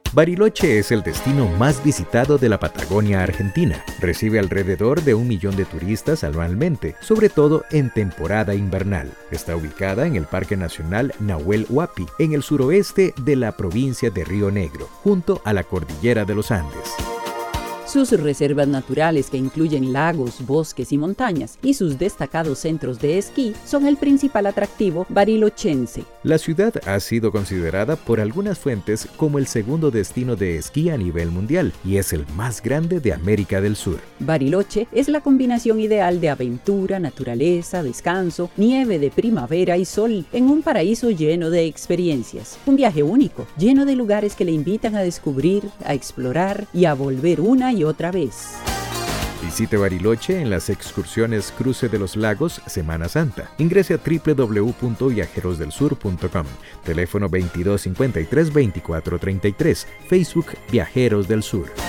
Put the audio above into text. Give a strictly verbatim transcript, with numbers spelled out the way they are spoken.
Bariloche es el destino más visitado de la Patagonia Argentina. Recibe alrededor de un millón de turistas anualmente, sobre todo en temporada invernal. Está ubicada en el Parque Nacional Nahuel Huapi, en el suroeste de la provincia de Río Negro, junto a la cordillera de los Andes. Sus reservas naturales, que incluyen lagos, bosques y montañas, y sus destacados centros de esquí, son el principal atractivo barilochense. La ciudad ha sido considerada por algunas fuentes como el segundo destino de esquí a nivel mundial y es el más grande de América del Sur. Bariloche es la combinación ideal de aventura, naturaleza, descanso, nieve de primavera y sol, en un paraíso lleno de experiencias. Un viaje único, lleno de lugares que le invitan a descubrir, a explorar y a volver una y otra vez. Visite Bariloche en las excursiones Cruce de los Lagos Semana Santa. Ingrese a doble u doble u doble u punto viajeros del sur punto com. Teléfono veintidós cincuenta y tres veinticuatro treinta y tres. Facebook Viajeros del Sur.